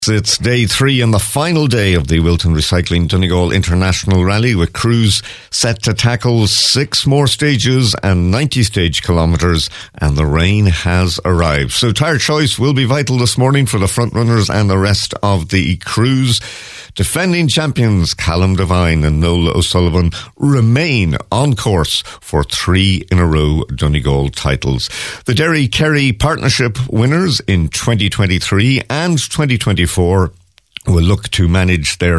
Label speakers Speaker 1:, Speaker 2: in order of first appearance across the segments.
Speaker 1: It's day 3 and the final day of the Wilton Recycling Donegal International Rally, with crews set to tackle 6 more stages and 90 stage kilometres, and the rain has arrived. So tyre choice will be vital this morning for the front runners and the rest of the crews. Defending champions Callum Devine and Noel O'Sullivan remain on course for 3 in a row Donegal titles. The Derry-Kerry Partnership winners in 2023 and 2024 will look to manage their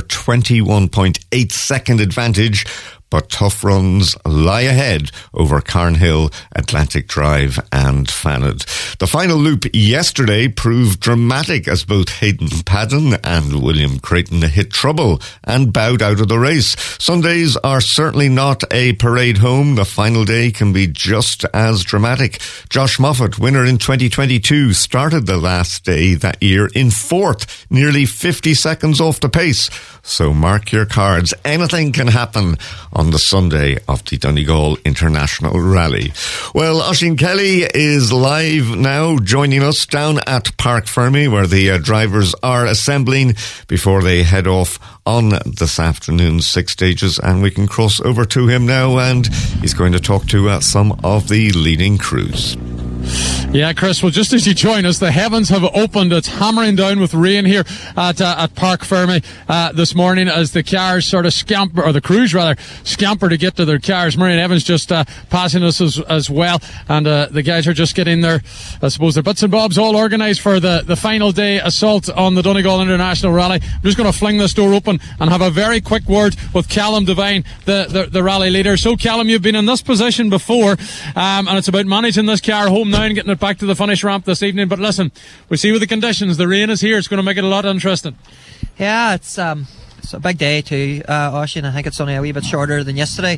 Speaker 1: 21.8 second advantage, but tough runs lie ahead over Carnhill, Atlantic Drive and Fanad. The final loop yesterday proved dramatic as both Hayden Padden and William Creighton hit trouble and bowed out of the race. Sundays are certainly not a parade home. The final day can be just as dramatic. Josh Moffat, winner in 2022, started the last day that year in 4th, nearly 50 seconds off the pace. So mark your cards. Anything can happen on the Sunday of the Donegal International Rally. Well, Oisin Kelly is live now, joining us down at Parc Fermé, where the drivers are assembling before they head off on this afternoon's 6 stages, and we can cross over to him now, and he's going to talk to some of the leading crews.
Speaker 2: Yeah, Chris, well, just as you join us, the heavens have opened. It's hammering down with rain here at Parc Fermé this morning as the cars sort of scamper, or the crews rather, scamper to get to their cars. Marion Evans just passing us as well, and the guys are just getting their, I suppose, their bits and bobs all organised for the final day assault on the Donegal International Rally. I'm just going to fling this door open and have a very quick word with Callum Devine, the rally leader. So, Callum, you've been in this position before, and it's about managing this car home now and getting it back to the finish ramp this evening. But listen, we see with the conditions, the rain is here. It's going to make it a lot interesting.
Speaker 3: Yeah, it's a big day too, Oisin. I think it's only a wee bit shorter than yesterday.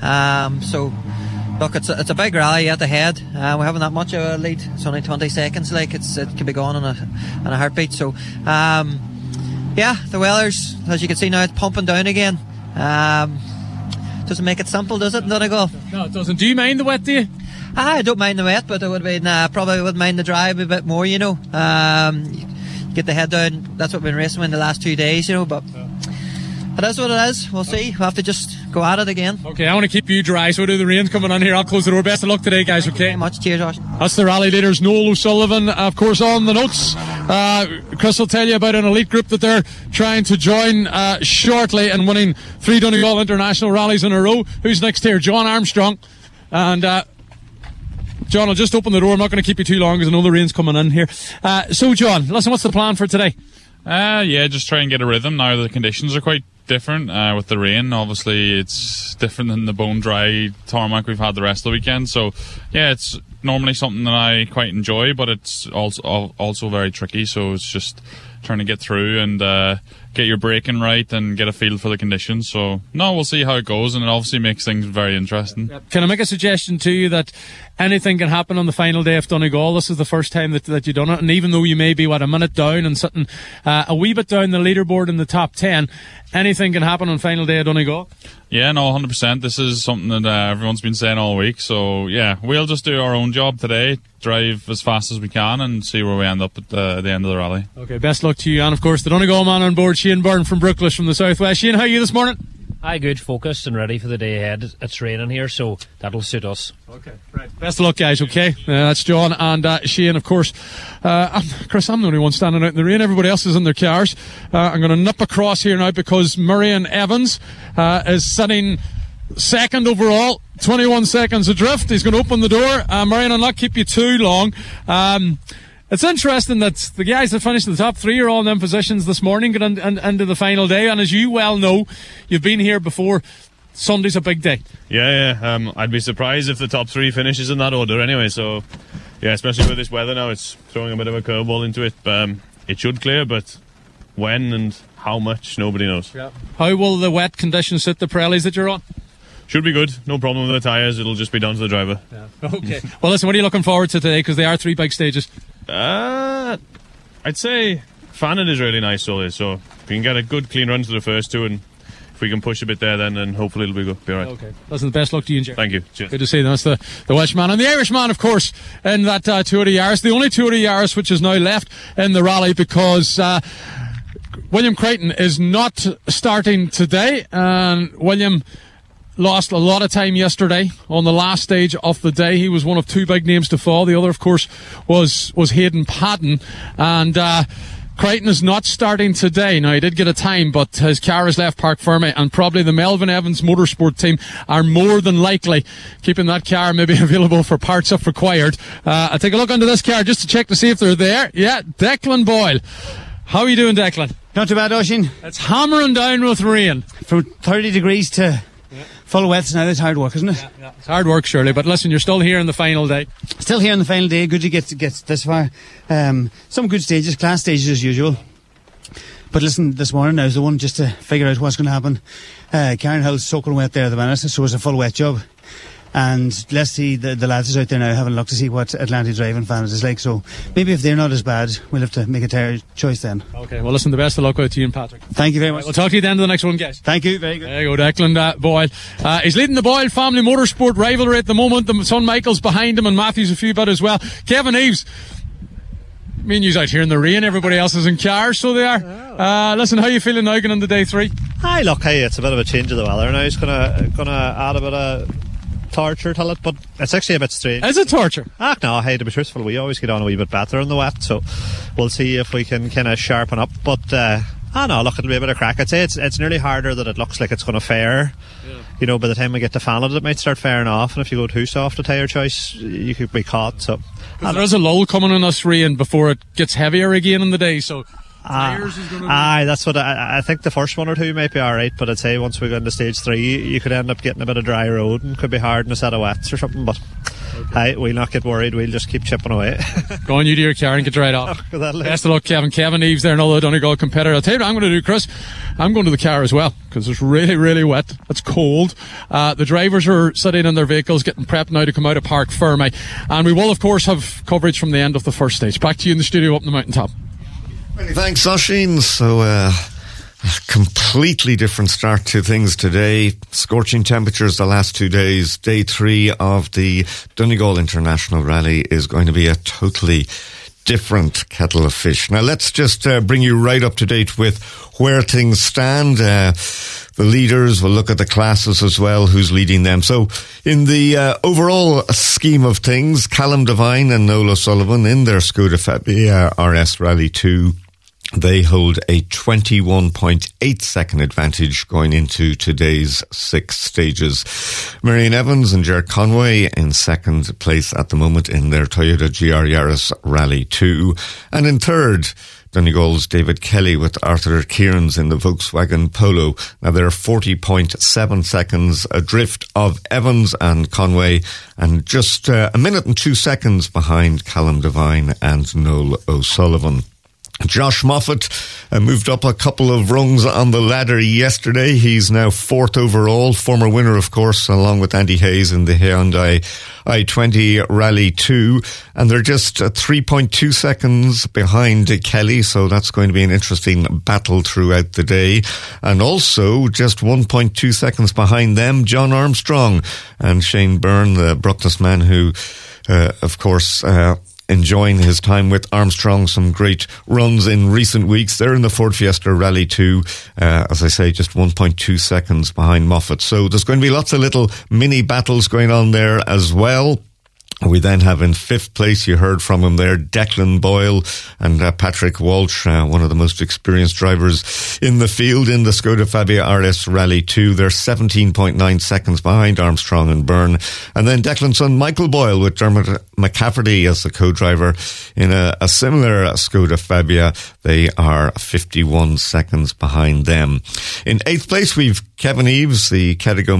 Speaker 3: So look, it's a big rally at the head. We haven't that much of a lead. It's only 20 seconds. It can be gone in a heartbeat. So yeah, the weather's, as you can see now, it's pumping down again. Doesn't make it simple, does it, Donegal?
Speaker 2: No, it doesn't. Do you mind the wet, do you?
Speaker 3: I don't mind the wet, but I would be, probably would mind the drive a bit more, you know. Get the head down. That's what we've been racing in the last 2 days, you know, but it is what it is. We'll see. We'll have to just go at it again.
Speaker 2: Okay, I want to keep you dry, so do the rain's coming on here. I'll close the door. Best of luck today, guys, okay?
Speaker 3: Thank you very much. Cheers, Josh.
Speaker 2: That's the rally leaders, Noel O'Sullivan, of course, on the notes. Chris will tell you about an elite group that they're trying to join shortly, and winning 3 Donegal International rallies in a row. Who's next here? John Armstrong. And John, I'll just open the door. I'm not going to keep you too long because I know the rain's coming in here. So, John, listen, what's the plan for today?
Speaker 4: Yeah, just try and get a rhythm. Now the conditions are quite different with the rain. Obviously, it's different than the bone-dry tarmac we've had the rest of the weekend. So, yeah, it's normally something that I quite enjoy, but it's also very tricky. So it's just trying to get through and get your braking right and get a feel for the conditions. So, no, we'll see how it goes, and it obviously makes things very interesting.
Speaker 2: Can I make a suggestion to you that anything can happen on the final day of Donegal? This is the first time that you've done it, and even though you may be, a minute down and sitting a wee bit down the leaderboard in the top 10, anything can happen on final day of Donegal?
Speaker 4: Yeah, no, 100%. This is something that everyone's been saying all week. So, yeah, we'll just do our own job today, drive as fast as we can, and see where we end up at the end of the rally. Okay, best luck to you. And, of course, the Donegal man on board, Shane Byrne from Brooklish from the southwest. Shane, how are you this morning?
Speaker 5: Hi, good, focused and ready for the day ahead. It's raining here, so that'll suit us.
Speaker 2: Okay, right. Best of luck, guys, okay? That's John and Shane, of course. Chris, I'm the only one standing out in the rain. Everybody else is in their cars. I'm going to nip across here now because Marion Evans is sitting second overall, 21 seconds adrift. He's going to open the door. Marion, I'll not keep you too long. It's interesting that the guys that finished in the top 3 are all in them positions this morning, get into the final day. And as you well know, you've been here before, Sunday's a big day.
Speaker 6: Yeah. I'd be surprised if the top 3 finishes in that order anyway. So, yeah, especially with this weather now, it's throwing a bit of a curveball into it. It should clear, but when and how much, nobody knows.
Speaker 2: Yeah. How will the wet conditions suit the Pirellis that you're on?
Speaker 6: Should be good. No problem with the tyres. It'll just be down to the driver.
Speaker 2: Yeah. Okay. Well, listen, what are you looking forward to today? Because they are 3 big stages.
Speaker 6: I'd say Fanad is really nice always. So if we can get a good clean run to the first 2, and if we can push a bit there, then hopefully it'll be good. Be all right.
Speaker 2: Okay. Listen, the best luck to you, Jerry.
Speaker 6: Thank you. Cheers.
Speaker 2: Good to see them. That's the Welshman and the Irishman, of course, in that Tour de Yaris. The only Tour de Yaris which is now left in the rally because William Crichton is not starting today, and William lost a lot of time yesterday on the last stage of the day. He was one of two big names to fall. The other, of course, was Hayden Paddon, and Crichton is not starting today. Now, he did get a time, but his car has left Parc Ferme, and probably the Melvin Evans Motorsport team are more than likely keeping that car maybe available for parts if required. I'll take a look under this car just to check to see if they're there. Yeah, Declan Boyle. How are you doing, Declan?
Speaker 7: Not too bad, Oisin.
Speaker 2: It's hammering down with rain.
Speaker 7: From 30 degrees to full wets now, that's hard work, isn't it?
Speaker 2: Yeah. It's hard work, surely, but listen, you're still here in the final day.
Speaker 7: Still here on the final day. Good to get this far. Some good stages, class stages as usual. But listen, this morning I was the one just to figure out what's going to happen. Karen Hill's soaking wet there at the minute, so it's a full wet job. And let's see, the lads is out there now having a look to see what Atlantic Driving Fans is like. So maybe if they're not as bad, we'll have to make a tire choice then.
Speaker 2: Okay, well listen, the best of luck out to you and Patrick.
Speaker 7: Thank you very much.
Speaker 2: We'll talk to you at the end of the next one, guys.
Speaker 7: Thank you, very good.
Speaker 2: There you go, Declan Boyle. He's leading the Boyle family motorsport rivalry at the moment. The son Michael's behind him, and Matthew's a few bit as well. Kevin Eves, me and you's out here in the rain, everybody else is in cars, so they are. Listen, how are you feeling now going into day 3?
Speaker 8: Hi, look, hey, it's a bit of a change of the weather now. It's gonna add a bit of torture to it, but it's actually a bit strange.
Speaker 2: Is it torture?
Speaker 8: No, hey, to be truthful, we always get on a wee bit better in the wet, so we'll see if we can kind of sharpen up. But no, look, it'll be a bit of crack. I'd say it's nearly harder than it looks like it's going to fare. Yeah. You know, by the time we get to fan it might start faring off, and if you go too soft a tyre choice, you could be caught. So
Speaker 2: there is a lull coming in this rain before it gets heavier again in the day, so tyres is going to
Speaker 8: that's what I think. The first one or two might be alright, but I'd say once we go into stage 3, you could end up getting a bit of dry road and could be hard in a set of wets or something. But hey, we'll not get worried, we'll just keep chipping away.
Speaker 2: Go on, you to your car and get dried off. Best of luck, Kevin Eves there, another Donegal competitor. I'll tell you what I'm going to do, Chris. I'm going to the car as well, because it's really, really wet. It's cold. The drivers are sitting in their vehicles getting prepped now to come out of Parc Ferme, and we will of course have coverage from the end of the first stage. Back to you in the studio up on the mountaintop.
Speaker 1: Many thanks, Oisin. So, a completely different start to things today. Scorching temperatures the last 2 days. Day 3 of the Donegal International Rally is going to be a totally different kettle of fish. Now, let's just bring you right up to date with where things stand. The leaders, will look at the classes as well, who's leading them. So, in the overall scheme of things, Callum Devine and Noel O'Sullivan in their Skoda Fabia RS Rally 2, they hold a 21.8 second advantage going into today's 6 stages. Marion Evans and Jared Conway in second place at the moment in their Toyota GR Yaris Rally 2. And in third, Donegal's David Kelly with Arthur Kearns in the Volkswagen Polo. Now they're 40.7 seconds adrift of Evans and Conway, and just a minute and 2 seconds behind Callum Devine and Noel O'Sullivan. Josh Moffat moved up a couple of rungs on the ladder yesterday. He's now 4th overall, former winner, of course, along with Andy Hayes in the Hyundai i20 Rally 2. And they're just 3.2 seconds behind Kelly, so that's going to be an interesting battle throughout the day. And also, just 1.2 seconds behind them, John Armstrong and Shane Byrne, the Bruckness man who, of course, enjoying his time with Armstrong. Some great runs in recent weeks. They're in the Ford Fiesta Rally 2, as I say, just 1.2 seconds behind Moffat. So there's going to be lots of little mini battles going on there as well. We then have in 5th place, you heard from him there, Declan Boyle and Patrick Walsh, one of the most experienced drivers in the field in the Skoda Fabia RS Rally 2. They're 17.9 seconds behind Armstrong and Byrne. And then Declan's son Michael Boyle with Dermot McCafferty as the co-driver in a similar Skoda Fabia. They are 51 seconds behind them. In 8th place, we've Kevin Eves, the Cadigo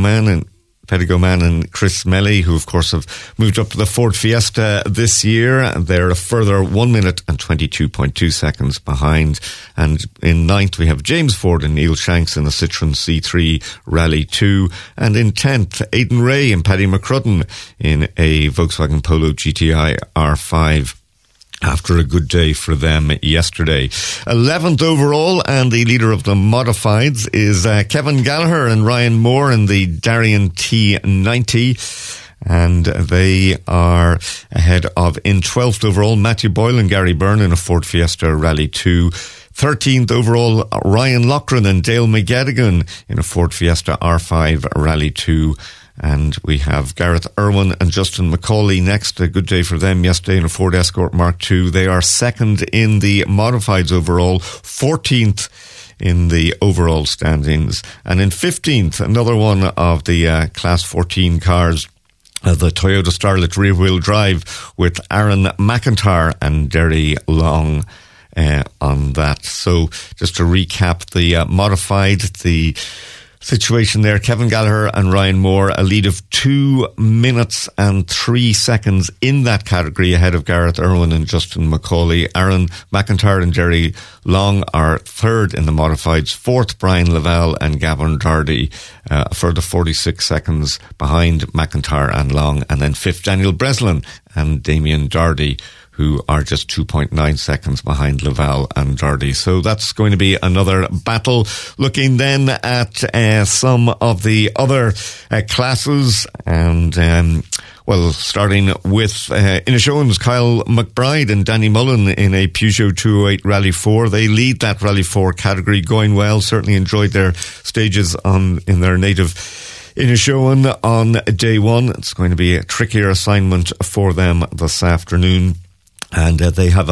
Speaker 1: man and Chris Melly, who of course have moved up to the Ford Fiesta this year. They're a further 1 minute and 22.2 seconds behind. And in 9th, we have James Ford and Neil Shanks in the Citroen C3 Rally 2. And in 10th, Aidan Ray and Paddy McCrudden in a Volkswagen Polo GTI R5. After a good day for them yesterday. 11th overall, and the leader of the modifieds is Kevin Gallagher and Ryan Moore in the Darien T90. And they are ahead of, in 12th overall, Matthew Boyle and Gary Byrne in a Ford Fiesta Rally 2. 13th overall, Ryan Loughran and Dale McGettigan in a Ford Fiesta R5 Rally 2. And we have Gareth Irwin and Justin McCauley next. A good day for them yesterday in a Ford Escort Mark II. They are second in the modifieds overall, 14th in the overall standings. And in 15th, another one of the Class 14 cars, the Toyota Starlet rear-wheel drive with Aaron McIntyre and Derry Long on that. So just to recap the modified, the situation there, Kevin Gallagher and Ryan Moore, a lead of 2 minutes and 3 seconds in that category ahead of Gareth Irwin and Justin McCauley. Aaron McIntyre and Derry Long are third in the modifieds, fourth Brian Lavelle and Gavin Dardy, a further 46 seconds behind McIntyre and Long, and then fifth Daniel Breslin and Damien Dardy, who are just 2.9 seconds behind Lavelle and Dardy. So that's going to be another battle. Looking then at some of the other classes, and starting with Inishowen's Kyle McBride and Danny Mullen in a Peugeot 208 Rally 4. They lead that Rally 4 category, going well. Certainly enjoyed their stages in their native Inishowen on day one. It's going to be a trickier assignment for them this afternoon. And they have a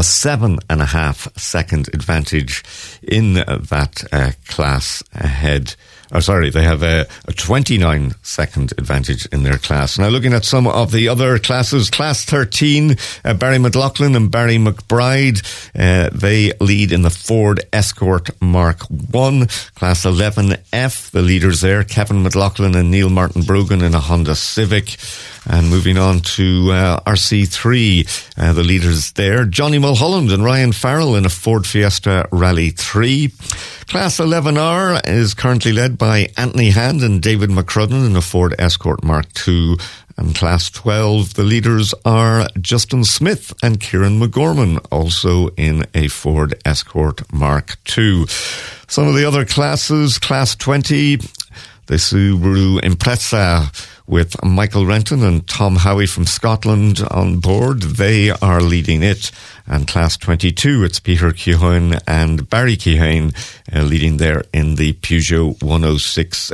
Speaker 1: 7.5 second advantage in that class ahead. They have a 29 second advantage in their class. Now looking at some of the other classes, Class 13, Barry McLaughlin and Barry McBride, they lead in the Ford Escort Mark I. Class 11F, the leaders there, Kevin McLaughlin and Neil Martin Brogan in a Honda Civic. And moving on to RC3, the leaders there, Johnny Mulholland and Ryan Farrell in a Ford Fiesta Rally 3. Class 11R is currently led by Anthony Hand and David McCrudden in a Ford Escort Mark II. And Class 12, the leaders are Justin Smith and Kieran McGorman, also in a Ford Escort Mark II. Some of the other classes, Class 20, the Subaru Impreza with Michael Renton and Tom Howie from Scotland on board. They are leading it. And Class 22, it's Peter Keohane and Barry Keohane leading there in the Peugeot 106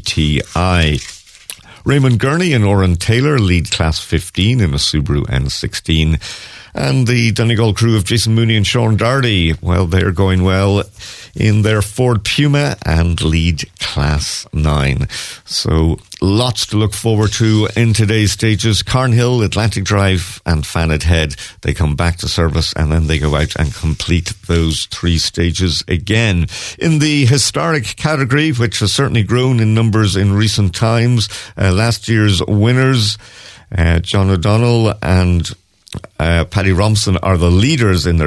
Speaker 1: GTI. Raymond Gurney and Oren Taylor lead Class 15 in a Subaru N16. And the Donegal crew of Jason Mooney and Sean Dardy, well, they're going well in their Ford Puma and lead Class 9. So lots to look forward to in today's stages. Carnhill, Atlantic Drive and Fannet Head, they come back to service and then they go out and complete those 3 stages again. In the historic category, which has certainly grown in numbers in recent times, last year's winners, John O'Donnell and Paddy Robson are the leaders in their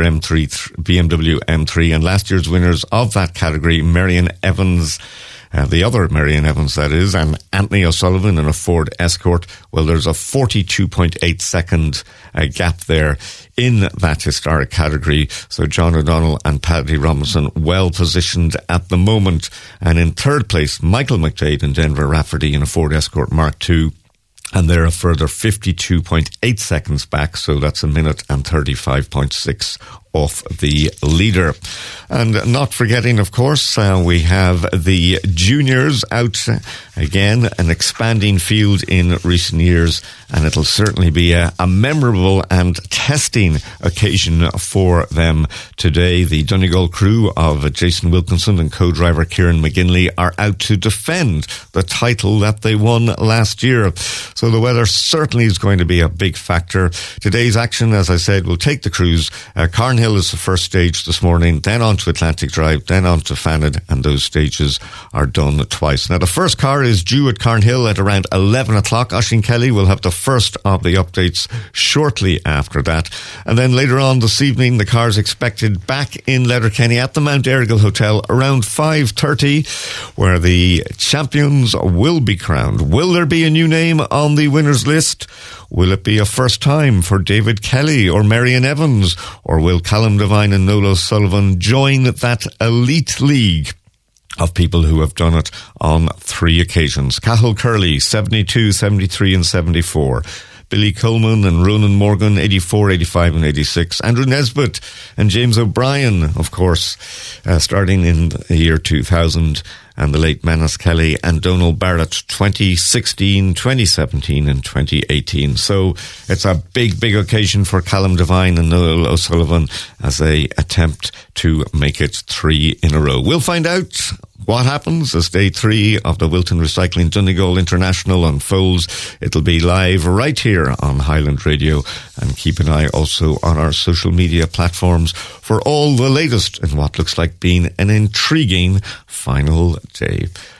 Speaker 1: BMW M3, and last year's winners of that category, Marion Evans, the other Marion Evans that is, and Anthony O'Sullivan in a Ford Escort. Well, there's a 42.8 second gap there in that historic category. So John O'Donnell and Paddy Robinson well positioned at the moment. And in third place, Michael McDade and Denver Rafferty in a Ford Escort Mark II. And they're a further 52.8 seconds back, so that's a minute and 35.6 off the leader. And not forgetting, of course, we have the juniors out again, an expanding field in recent years, and it'll certainly be a memorable and testing occasion for them today. The Donegal crew of Jason Wilkinson and co-driver Kieran McGinley are out to defend the title that they won last year. So the weather certainly is going to be a big factor. Today's action, as I said, will take the crews. Carnhill is the first stage this morning, then on to Atlantic Drive, then on to Fannet, and those stages are done twice. Now, the first car is due at Carnhill at around 11 o'clock. Oisin Kelly will have the first of the updates shortly after that. And then later on this evening, the car's expected back in Letterkenny at the Mount Errigal Hotel around 5:30, where the champions will be crowned. Will there be a new name on the winners list? Will it be a first time for David Kelly or Marion Evans? Or will Callum Devine and Noel O'Sullivan join that elite league of people who have done it on 3 occasions? Cathal Curley, 72, 73 and 74. Billy Coleman and Ronan Morgan, 84, 85 and 86. Andrew Nesbitt and James O'Brien, of course, starting in the year 2000. And the late Manus Kelly and Donal Barrett, 2016, 2017 and 2018. So it's a big, big occasion for Callum Devine and Noel O'Sullivan as they attempt to make it 3 in a row. We'll find out what happens as day 3 of the Wilton Recycling Donegal International unfolds. It'll be live right here on Highland Radio, and keep an eye also on our social media platforms for all the latest in what looks like being an intriguing final day.